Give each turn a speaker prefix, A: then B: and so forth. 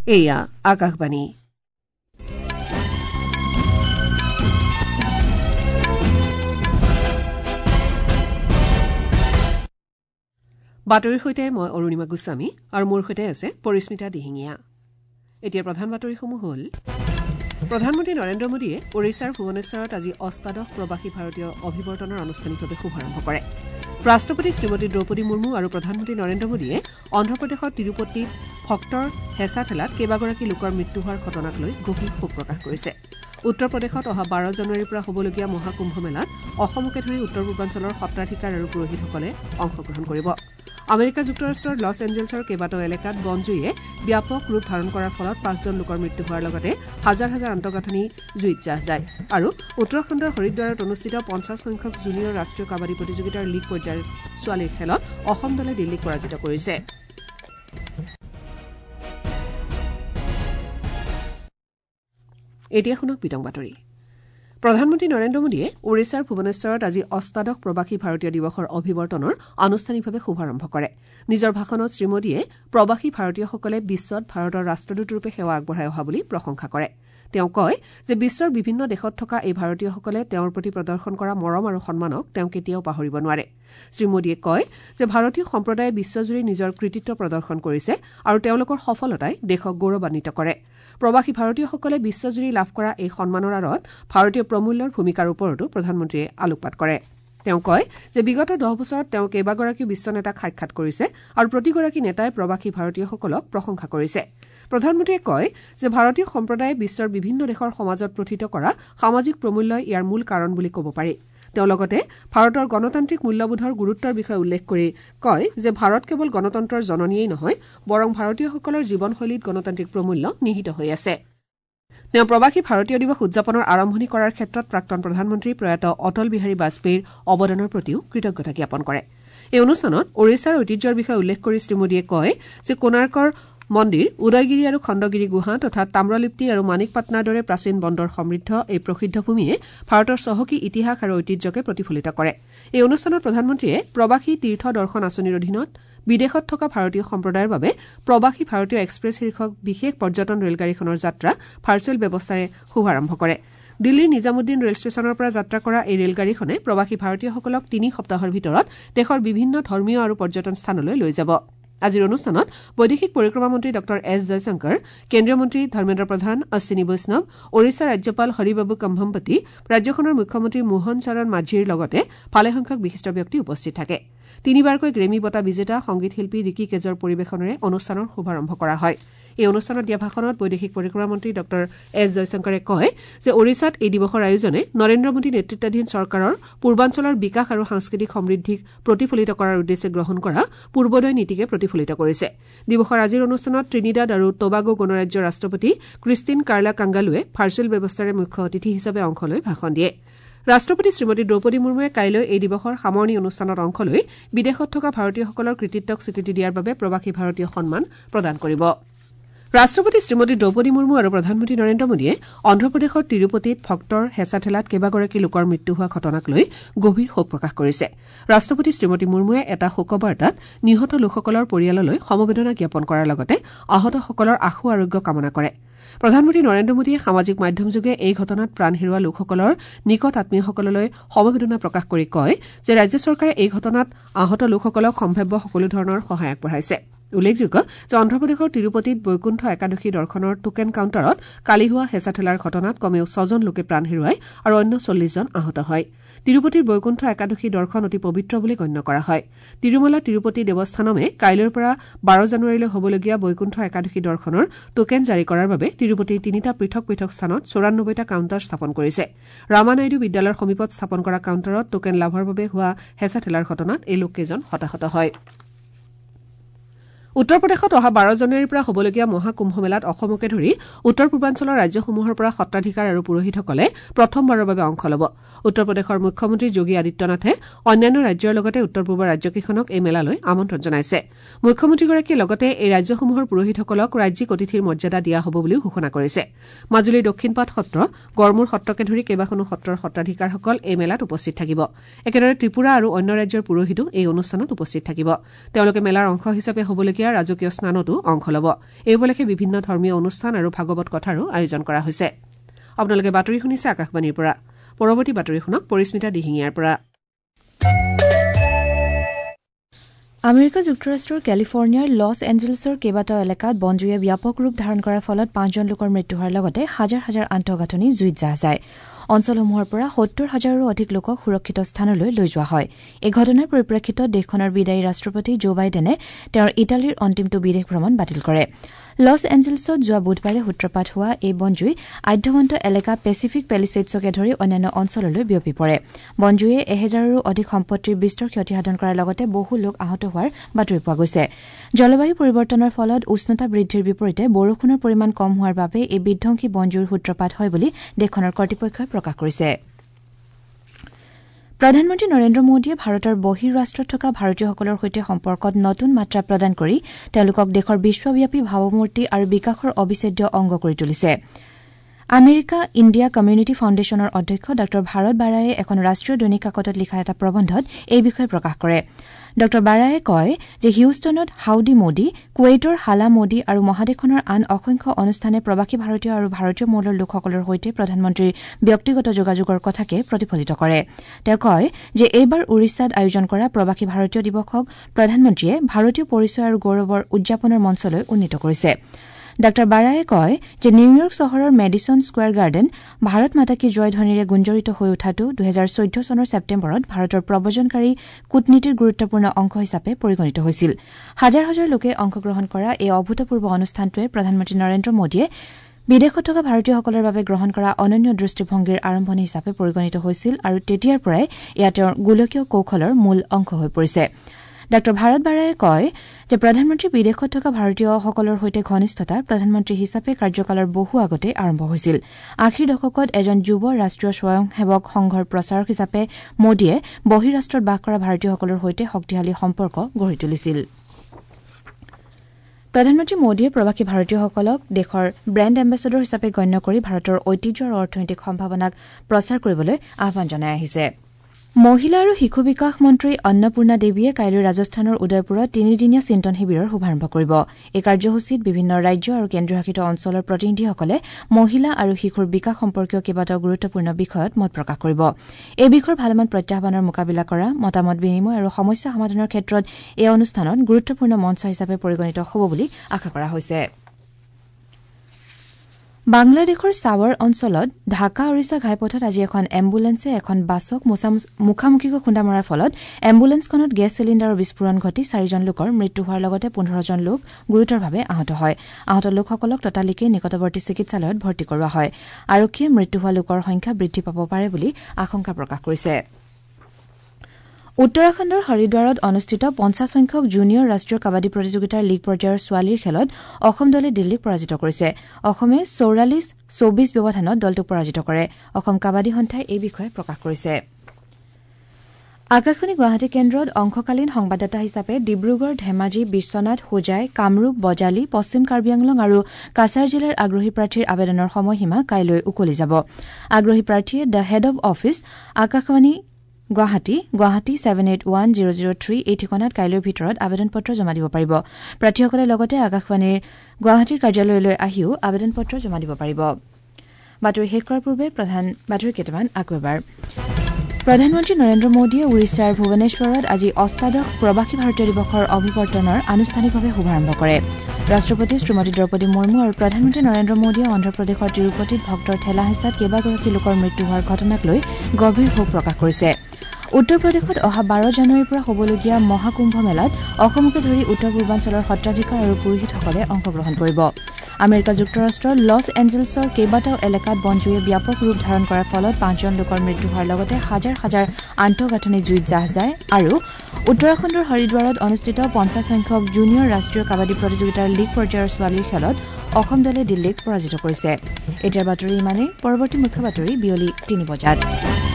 A: এয়া আকাশবাণী। বাতৰিৰ সৈতে মই অৰুণিমা গোস্বামী আৰু মোৰ সৈতে আছে পৰিস্মিতা দিহিঙীয়া। এতিয়া প্ৰধান বাতৰিসমূহ হ'ল প্ৰধানমন্ত্ৰী নৰেন্দ্ৰ মোদীয়ে ওড়িশাৰ ভুৱনেশ্বৰত আজি অষ্টাদশ প্ৰৱাসী ভাৰতীয় অভিৱৰ্তনৰ আনুষ্ঠানিকভাৱে শুভাৰম্ভ কৰে। ৰাষ্ট্ৰপতি শ্ৰীমতী দ্ৰৌপদী মুৰ্মু আৰু প্ৰধানমন্ত্ৰী নৰেন্দ্ৰ মোদীয়ে অন্ধ্ৰপ্ৰদেশৰ তিৰুপতিত ভক্তৰ হেঁচা ঠেলাত কেইবাগৰাকী লোকৰ মৃত্যু হোৱাৰ ঘটনাক লৈ গভীৰ শোক প্ৰকাশ কৰিছে। উত্তৰ প্ৰদেশত অহা 12 জানুৱাৰীৰ পৰা হ'বলগীয়া মহাকুম্ভ মেলাত অসমকে ধৰি উত্তৰ পূৰ্বাঞ্চলৰ সত্ৰাধিকাৰ আৰু পুৰোহিতসকলে অংশগ্ৰহণ কৰিব। আমেৰিকা যুক্তৰাষ্ট্ৰৰ লছ এঞ্জেলছৰ কেইবাটাও এলেকাত বনজুইয়ে ব্যাপক ৰূপ ধাৰণ কৰাৰ ফলত 5জন লোকৰ মৃত্যু হোৱাৰ লগতে হাজাৰ হাজাৰ আন্তঃগাঁথনি জুইত জাহ যায়। আৰু উত্তৰাখণ্ডৰ হৰিদ্বাৰত অনুষ্ঠিত 50 সংখ্যক জুনিয়ৰ ৰাষ্ট্ৰীয় কাবাডী প্ৰতিযোগিতাৰ লীগ পৰ্যায়ৰ ছোৱালীৰ খেলত অসম দলে দিল্লীক পৰাজিত কৰিছে। এতিয়া শুনক বিতং বাতৰি। প্ৰধানমন্ত্ৰী নৰেন্দ্ৰ মোদীয়ে ওড়িশাৰ ভুৱনেশ্বৰত আজি অষ্টাদশ প্ৰৱাসী ভাৰতীয় দিৱসৰ অভিৱৰ্তনৰ আনুষ্ঠানিকভাৱে শুভাৰম্ভ কৰে। নিজৰ ভাষণত শ্ৰীমোদীয়ে প্ৰৱাসী ভাৰতীয়সকলে বিশ্বত ভাৰতৰ ৰাষ্ট্ৰদূতৰূপে সেৱা আগবঢ়াই অহা বুলি প্ৰশংসা কৰে। তেওঁ কয় যে বিশ্বৰ বিভিন্ন দেশত থকা এই ভাৰতীয়সকলে তেওঁৰ প্ৰতি প্ৰদৰ্শন কৰা মৰম আৰু সন্মানক তেওঁ কেতিয়াও পাহৰিব নোৱাৰে। শ্ৰীমোদীয়ে কয় যে ভাৰতীয় সম্প্ৰদায়ে বিশ্বজুৰি নিজৰ কৃতিত্ব প্ৰদৰ্শন কৰিছে আৰু তেওঁলোকৰ সফলতাই দেশক গৌৰৱান্বিত কৰে। প্ৰৱাসী ভাৰতীয়সকলে বিশ্বজুৰি লাভ কৰা এই সন্মানৰ আঁৰত ভাৰতীয় প্ৰমূল্যৰ ভূমিকাৰ ওপৰতো প্ৰধানমন্ত্ৰীয়ে আলোকপাত কৰে। তেওঁ কয় যে বিগত 10 বছৰত তেওঁ কেইবাগৰাকীও বিশ্ব নেতাক সাক্ষাৎ কৰিছে আৰু প্ৰতিগৰাকী নেতাই প্ৰৱাসী ভাৰতীয়সকলক প্ৰশংসা কৰিছে। প্ৰধানমন্ত্ৰীয়ে কয় যে ভাৰতীয় সম্প্ৰদায়ে বিশ্বৰ বিভিন্ন দেশৰ সমাজত প্ৰথিত কৰা সামাজিক প্ৰমূল্যই ইয়াৰ মূল কাৰণ বুলি ক'ব পাৰি। তেওঁ লগতে ভাৰতৰ গণতান্ত্ৰিক মূল্যবোধৰ গুৰুত্বৰ বিষয়ে উল্লেখ কৰি কয় যে ভাৰত কেৱল গণতন্ত্ৰৰ জননীয়েই নহয়, বৰং ভাৰতীয়সকলৰ জীৱনশৈলীত গণতান্ত্ৰিক প্ৰমূল্য নিহিত হৈ আছে। তেওঁ প্ৰৱাসী ভাৰতীয় দিৱস উদযাপনৰ আৰম্ভণি কৰাৰ ক্ষেত্ৰত প্ৰাক্তন প্ৰধানমন্ত্ৰী প্ৰয়াত অটল বিহাৰী বাজপেয়ীৰ অৱদানৰ প্ৰতিও কৃতজ্ঞতা জ্ঞাপন কৰে। এই অনুষ্ঠানত ওড়িশাৰ ঐতিহ্যৰ বিষয়ে উল্লেখ কৰি শ্ৰীমোদীয়ে কয় যে কোণাৰ্কৰ মন্দিৰ, উদয়গিৰি আৰু খণ্ডগিৰি গুহা তথা তাম্ৰলিপ্তি আৰু মাণিকপাটনাৰ দৰে প্ৰাচীন বন্দৰ সমৃদ্ধ এই প্ৰসিদ্ধ ভূমিয়ে ভাৰতৰ চহকী ইতিহাস আৰু ঐতিহ্যকে প্ৰতিফলিত কৰে। এই অনুষ্ঠানত প্ৰধানমন্ত্ৰীয়ে প্ৰৱাসী তীৰ্থ দৰ্শন আঁচনিৰ অধীনত বিদেশত থকা ভাৰতীয় সম্প্ৰদায়ৰ বাবে প্ৰৱাসী ভাৰতীয় এক্সপ্ৰেছ শীৰ্ষক বিশেষ পৰ্যটন ৰেলগাড়ীখনৰ যাত্ৰা ভাৰ্চুৱেল ব্যৱস্থাৰে শুভাৰম্ভ কৰে। দিল্লীৰ নিজামুদ্দিন ৰেল ষ্টেচনৰ পৰা যাত্ৰা কৰা এই ৰেলগাড়ীখনে প্ৰৱাসী ভাৰতীয়সকলক 3 সপ্তাহৰ ভিতৰত দেশৰ বিভিন্ন ধৰ্মীয় আৰু পৰ্যটন স্থানলৈ লৈ যাব। আজিৰ অনুষ্ঠানত বৈদেশিক পৰিক্ৰমা মন্ত্ৰী ডঃ এছ জয়শংকৰ, কেন্দ্ৰীয় মন্ত্ৰী ধৰ্মেন্দ্ৰ প্ৰধান, অশ্বিনী বৈষ্ণৱ, ওড়িশাৰ ৰাজ্যপাল হৰিবাবু কম্ভমপতি, ৰাজ্যখনৰ মুখ্যমন্ত্ৰী মোহন চৰণ মাঝীৰ লগতে ভালেসংখ্যক বিশিষ্ট ব্যক্তি উপস্থিত থাকে। 3বাৰকৈ গ্ৰেমী বঁটা বিজেতা সংগীত শিল্পী ৰিকি কেজৰ পৰিৱেশনেৰে অনুষ্ঠানৰ শুভাৰম্ভ কৰা হয়। এই অনুষ্ঠানত দিয়া ভাষণত বৈদেশিক পৰিক্ৰমা মন্ত্ৰী ডঃ এছ জয়শংকৰে কয় যে ওড়িশাত এই দিৱসৰ আয়োজনে নৰেন্দ্ৰ মোদী নেতৃত্বাধীন চৰকাৰৰ পূৰ্বাঞ্চলৰ বিকাশ আৰু সাংস্কৃতিক সমৃদ্ধিক প্ৰতিফলিত কৰাৰ উদ্দেশ্যে গ্ৰহণ কৰা পূৰ্বোদয় নীতিকে প্ৰতিফলিত কৰিছে। দিৱসৰ আজিৰ অনুষ্ঠানত ত্ৰিনিদাদ আৰু টবাগো গণৰাজ্যৰ ৰাষ্ট্ৰপতি ক্ৰিষ্টিন কাৰ্লা কাংগালুৱে ভাৰ্চুৱেল ব্যৱস্থাৰে মুখ্য অতিথি হিচাপে অংশ লৈ ভাষণ দিয়ে। ৰাষ্ট্ৰপতি শ্ৰীমতী দ্ৰৌপদী মুৰ্মুৱে কাইলৈ এই দিৱসৰ সামৰণি অনুষ্ঠানত অংশ লৈ বিদেশত থকা ভাৰতীয়সকলৰ কৃতিত্বক স্বীকৃতি দিয়াৰ বাবে প্ৰৱাসী ভাৰতীয় সন্মান প্ৰদান কৰিব। ৰাষ্ট্ৰপতি শ্ৰীমতী দ্ৰৌপদী মুৰ্মু আৰু প্ৰধানমন্ত্ৰী নৰেন্দ্ৰ মোদীয়ে অন্ধ্ৰপ্ৰদেশৰ তিৰুপতিত ভক্তৰ হেঁচা ঠেলাত কেইবাগৰাকী লোকৰ মৃত্যু হোৱা ঘটনাক লৈ গভীৰ শোক প্ৰকাশ কৰিছে। ৰাষ্ট্ৰপতি শ্ৰীমতী মুৰ্মুৱে এটা শোকবাৰ্তাত নিহত লোকসকলৰ পৰিয়াললৈ সমবেদনা জ্ঞাপন কৰাৰ লগতে আহতসকলৰ আশু আৰোগ্য কামনা কৰে। প্ৰধানমন্ত্ৰী নৰেন্দ্ৰ মোদীয়ে সামাজিক মাধ্যমযোগে এই ঘটনাত প্ৰাণ হেৰুওৱা লোকসকলৰ নিকট আত্মীয়সকললৈ সমবেদনা প্ৰকাশ কৰি কয় যে ৰাজ্য চৰকাৰে এই ঘটনাত আহত লোকসকলক সম্ভাৱ্য সকলো ধৰণৰ সহায় আগবঢ়াইছে। উল্লেখযোগ্য যে অন্ধ্ৰপ্ৰদেশৰ তিৰুপতিত বৈকুণ্ঠ একাদশী দৰ্শনৰ টোকেন কাউণ্টাৰত কালি হোৱা হেঁচা ঠেলাৰ ঘটনাত কমেও 6জন লোকে প্ৰাণ হেৰুৱায় আৰু অন্য 40জন আহত হয়। তিৰুপতিৰ বৈকুণ্ঠ একাদশী দৰ্শন অতি পবিত্ৰ বুলি গণ্য কৰা হয়। তিৰুমলা তিৰুপতি দেৱস্থানমে কাইলৈৰ পৰা 12 জানুৱাৰীলৈ হ'বলগীয়া বৈকুণ্ঠ একাদশী দৰ্শনৰ টোকেন জাৰি কৰাৰ বাবে তিৰুপতিৰ 3টা পৃথক পৃথক স্থানত 94টা কাউণ্টাৰ স্থাপন কৰিছে। ৰামানাইডু বিদ্যালয়ৰ সমীপত স্থাপন কৰা কাউণ্টাৰত টোকেন লাভৰ বাবে হোৱা হেঁচা ঠেলাৰ ঘটনাত এই লোককেইজন হতাহত হয়। উত্তৰ প্ৰদেশত অহা 12 জানুৱাৰীৰ পৰা হ'বলগীয়া মহাকুম্ভ মেলাত অসমকে ধৰি উত্তৰ পূৰ্বাঞ্চলৰ ৰাজ্যসমূহৰ পৰা সত্ৰাধিকাৰ আৰু পুৰোহিতসকলে প্ৰথমবাৰৰ বাবে অংশ ল'ব। উত্তৰ প্ৰদেশৰ মুখ্যমন্ত্ৰী যোগী আদিত্যনাথে অন্যান্য ৰাজ্যৰ লগতে উত্তৰ পূবৰ ৰাজ্যকেইখনক এই মেলালৈ আমন্ত্ৰণ জনাইছে। মুখ্যমন্ত্ৰীগৰাকীয়ে লগতে এই ৰাজ্যসমূহৰ পুৰোহিতসকলক ৰাজ্যিক অতিথিৰ মৰ্যাদা দিয়া হ'ব বুলিও ঘোষণা কৰিছে। মাজুলীৰ দক্ষিণপাট সত্ৰ, গড়মূৰ সত্ৰকে ধৰি কেইবাখনো সত্ৰৰ সত্ৰাধিকাৰসকল এই মেলাত উপস্থিত থাকিব। একেদৰে ত্ৰিপুৰা আৰু অন্য ৰাজ্যৰ পুৰোহিতো এই অনুষ্ঠানত উপস্থিত থাকিব। তেওঁলোকে মেলাৰ অংশ হিচাপে হ'বলগীয়া হ'বলগীয়া ৰাজকীয় স্নানতো অংশ ল'ব এই উপলক্ষে বিভিন্ন ধৰ্মীয় অনুষ্ঠান আৰু ভাগৱত কথাৰো আয়োজন কৰা হৈছে আপোনালোকে বাতৰি শুনিছে আকাশবাণীৰ পৰা পৰৱৰ্তী বাতৰি শুনক পৰিস্মিতা দিহিঙীয়াৰ পৰা
B: আমেৰিকা যুক্তৰাষ্ট্ৰৰ কেলিফৰ্ণিয়াৰ লছ এঞ্জেলছৰ কেইবাটাও এলেকাত বনজুয়ে ব্যাপক ৰূপ ধাৰণ কৰাৰ ফলত 5জন লোকৰ মৃত্যু হোৱাৰ লগতে হাজাৰ হাজাৰ আন্তঃগাঁথনি জুইত জাহ যায় অঞ্চলসমূহৰ পৰা 70,000ৰো অধিক লোকক সুৰক্ষিত স্থানলৈ লৈ যোৱা হয় এই ঘটনাৰ পৰিপ্ৰেক্ষিতত দেশখনৰ বিদায়ী ৰাষ্ট্ৰপতি জো বাইডেনে তেওঁৰ ইটালীৰ অন্তিমটো বিদেশ ভ্ৰমণ বাতিল কৰে লছ এঞ্জেলছত যোৱা বুধবাৰে সূত্ৰপাত হোৱা এই বনজুই আদ্যৱন্ত এলেকা পেচিফিক পেলিছেডছকে ধৰি অন্যান্য অঞ্চললৈ বিয়পি পৰে বনজুয়ে 1000ৰো অধিক সম্পত্তিৰ বিস্তৰ ক্ষতিসাধন কৰাৰ লগতে বহু লোক আহত হোৱাৰ বাতৰি পোৱা গৈছে জলবায়ু পৰিৱৰ্তনৰ ফলত উষ্ণতা বৃদ্ধিৰ বিপৰীতে বৰষুণৰ পৰিমাণ কম হোৱাৰ বাবে এই বিধ্বংসী বনজুইৰ সূত্ৰপাত হয় বুলি দেশখনৰ কৰ্তৃপক্ষই প্ৰকাশ কৰিছে প্ৰধানমন্ত্ৰী নৰেন্দ্ৰ মোদীয়ে ভাৰতৰ বহিঃৰাষ্ট্ৰত থকা ভাৰতীয়সকলৰ সৈতে সম্পৰ্কত নতুন মাত্ৰা প্ৰদান কৰি তেওঁলোকক দেশৰ বিশ্বব্যাপী ভাৱমূৰ্তি আৰু বিকাশৰ অবিচ্ছেদ্য অংগ কৰি তুলিছে আমেৰিকা ইণ্ডিয়া কমিউনিটি ফাউণ্ডেশ্যনৰ অধ্যক্ষ ড ভাৰত বাৰায়ে এখন ৰাষ্ট্ৰীয় দৈনিক কাকতত লিখা এটা প্ৰবন্ধত এই বিষয়ে প্ৰকাশ কৰে ড বাৰায়ে কয় যে হিউষ্টনত হাউডি মোদী কুৱেইটৰ হালা মোদী আৰু মহাদেশখনৰ আন অসংখ্য অনুষ্ঠানে প্ৰবাসী ভাৰতীয় আৰু ভাৰতীয় মূলৰ লোকসকলৰ সৈতে প্ৰধানমন্ত্ৰীৰ ব্যক্তিগত যোগাযোগৰ কথাকে প্ৰতিফলিত কৰে তেওঁ কয় যে এইবাৰ উৰিষ্যাত আয়োজন কৰা প্ৰবাসী ভাৰতীয় দিৱসক প্ৰধানমন্ত্ৰীয়ে ভাৰতীয় পৰিচয় আৰু গৌৰৱৰ উদযাপনৰ মঞ্চলৈ উন্নীত কৰিছে ড বাৰায়ে কয় যে নিউয়ৰ্ক চহৰৰ মেডিছন স্কোৱাৰ গাৰ্ডেন ভাৰত মাতা কী জয় ধ্বনিৰে গুঞ্জৰিত হৈ উঠাটো 2014 চনৰ ছেপ্টেম্বৰত ভাৰতৰ প্ৰব্ৰজনকাৰী কূটনীতিৰ গুৰুত্বপূৰ্ণ অংশ হিচাপে পৰিগণিত হৈছিল হাজাৰ হাজাৰ লোকে অংশগ্ৰহণ কৰা এই অভূতপূৰ্ব অনুষ্ঠানটোৱে প্ৰধানমন্ত্ৰী নৰেন্দ্ৰ মোদীয়ে বিদেশত থকা ভাৰতীয়সকলৰ বাবে গ্ৰহণ কৰা অনন্য দৃষ্টিভংগীৰ আৰম্ভণি হিচাপে পৰিগণিত হৈছিল আৰু তেতিয়াৰ পৰাই এয়া তেওঁৰ গোলকীয় কৌশলৰ মূল অংশ হৈ পৰিছে ড ভাৰত বাৰায়ে কয় যে প্ৰধানমন্ত্ৰী বিদেশত থকা ভাৰতীয়সকলৰ সৈতে ঘনিষ্ঠতা প্ৰধানমন্ত্ৰী হিচাপে কাৰ্যকালৰ বহু আগতে আৰম্ভ হৈছিল আশীৰ দশকত এজন যুৱ ৰাষ্ট্ৰীয় স্বয়ংসেৱক সংঘৰ প্ৰচাৰক হিচাপে মোদীয়ে বহিঃৰাষ্ট্ৰত বাস কৰা ভাৰতীয়সকলৰ সৈতে শক্তিশালী সম্পৰ্ক গঢ়ি তুলিছিল প্ৰধানমন্ত্ৰী মোদীয়ে প্ৰবাসী ভাৰতীয়সকলক দেশৰ ব্ৰেণ্ড এম্বেছাডৰ হিচাপে গণ্য কৰি ভাৰতৰ ঐতিহ্য আৰু অৰ্থনৈতিক সম্ভাৱনাক প্ৰচাৰ কৰিবলৈ আহ্বান জনাই আহিছে মহিলা আৰু শিশু বিকাশ মন্ত্ৰী অন্নপূৰ্ণা দেৱীয়ে কাইলৈ ৰাজস্থানৰ উদয়পুৰত 3দিনীয়া চিন্তন শিবিৰৰ শুভাৰম্ভ কৰিব এই কাৰ্যসূচীত বিভিন্ন ৰাজ্য আৰু কেন্দ্ৰীয়শাসিত অঞ্চলৰ প্ৰতিনিধিসকলে মহিলা আৰু শিশুৰ বিকাশ সম্পৰ্কীয় কেইবাটাও গুৰুত্বপূৰ্ণ বিষয়ত মত প্ৰকাশ কৰিব এই বিষয়ৰ ভালেমান প্ৰত্যাহ্বানৰ মোকাবিলা কৰা মতামত বিনিময় আৰু সমস্যা সমাধানৰ ক্ষেত্ৰত এই অনুষ্ঠানত গুৰুত্বপূৰ্ণ মঞ্চ হিচাপে পৰিগণিত হ'ব বুলি আশা কৰা হৈছে বাংলাদেশৰ সাৱৰ অঞ্চলত ঢাকা ওড়িশা ঘাইপথত আজি এখন এম্বুলেন্সে এখন বাছক মুখামুখিকৈ খুন্দা মৰাৰ ফলত এম্বুলেন্সখনত গেছ চিলিণ্ডাৰৰ বিস্ফোৰণ ঘটি 4জন লোকৰ মৃত্যু হোৱাৰ লগতে 15জন লোক গুৰুতৰভাৱে আহত হয় আহত লোকসকলক ততালিকে নিকটৱৰ্তী চিকিৎসালয়ত ভৰ্তি কৰোৱা হয় আৰক্ষীয়ে মৃত্যু হোৱা লোকৰ সংখ্যা বৃদ্ধি পাব পাৰে বুলি আশংকা প্ৰকাশ কৰিছে উত্তৰাখণ্ডৰ হৰিদ্বাৰত অনুষ্ঠিত 50 সংখ্যক জুনিয়ৰ ৰাষ্ট্ৰীয় কাবাডী প্ৰতিযোগিতাৰ লীগ পৰ্যায়ৰ ছোৱালীৰ খেলত অসম দলে দিল্লীক পৰাজিত কৰিছে অসমে 44-24 ব্যৱধানত দলটোক পৰাজিত কৰে অসম কাবাডী সন্থাই এই বিষয়ে প্ৰকাশ কৰিছে আকাশবাণী গুৱাহাটী কেন্দ্ৰত অংশকালীন সংবাদদাতা হিচাপে ডিব্ৰুগড় ধেমাজি বিশ্বনাথ হোজাই কামৰূপ বজালি পশ্চিম কাৰ্বি আংলং আৰু কাছাৰ জিলাৰ আগ্ৰহী প্ৰাৰ্থীৰ আবেদনৰ সময়সীমা কাইলৈ উকলি যাব আগ্ৰহী প্ৰাৰ্থীয়ে the head of office Akashvani Guwahati 781003 এই ঠিকনাত কাইলৈৰ ভিতৰত আবেদন পত্ৰ জমা দিব পাৰিব প্ৰাৰ্থীসকলে লগতে আকাশবাণীৰ গুৱাহাটীৰ কাৰ্যালয়লৈ আহিও আবেদন পত্ৰ জমা দিব পাৰিব বাতৰি শেষ কৰাৰ পূৰ্বে প্ৰধান বাতৰি কেইটামান আকৌ এবাৰ প্ৰধানমন্ত্ৰী নৰেন্দ্ৰ মোদীয়ে উৰিষ্যাৰ ভুৱনেশ্বৰত আজি অষ্টাদশ প্ৰবাসী ভাৰতীয় দিৱসৰ অভিৱৰ্তনৰ আনুষ্ঠানিকভাৱে শুভাৰম্ভ কৰে ৰাষ্ট্ৰপতি শ্ৰীমতী দ্ৰৌপদী মুৰ্মু আৰু প্ৰধানমন্ত্ৰী নৰেন্দ্ৰ মোদীয়ে অন্ধ্ৰপ্ৰদেশৰ তিৰুপতিত ভক্তৰ ঠেলা হেঁচাত কেইবাগৰাকী লোকৰ মৃত্যু হোৱাৰ ঘটনাক লৈ গভীৰ শোক প্ৰকাশ কৰিছে উত্তৰ প্ৰদেশত অহা 12 জানুৱাৰীৰ পৰা হ'বলগীয়া মহাকুম্ভ মেলাত অসমকে ধৰি উত্তৰ পূৰ্বাঞ্চলৰ সত্ৰাধিকাৰ আৰু পুৰোহিতসকলে অংশগ্ৰহণ কৰিব আমেৰিকা যুক্তৰাষ্ট্ৰৰ লছ এঞ্জেলছৰ কেইবাটাও এলেকাত বনজুয়ে ব্যাপক ৰূপ ধাৰণ কৰাৰ ফলত 5জন লোকৰ মৃত্যু হোৱাৰ লগতে হাজাৰ হাজাৰ আন্তঃগাঁথনি জুইত জাহ যায় আৰু উত্তৰাখণ্ডৰ হৰিদ্বাৰত অনুষ্ঠিত 50 সংখ্যক জুনিয়ৰ ৰাষ্ট্ৰীয় কাবাডী প্ৰতিযোগিতাৰ লীগ পৰ্যায়ৰ ছোৱালীৰ খেলত অসম দলে দিল্লীক পৰাজিত কৰিছে এতিয়াৰ বাতৰি ইমানেই পৰৱৰ্তী মুখ্য বাতৰি বিয়লি 3 বজাত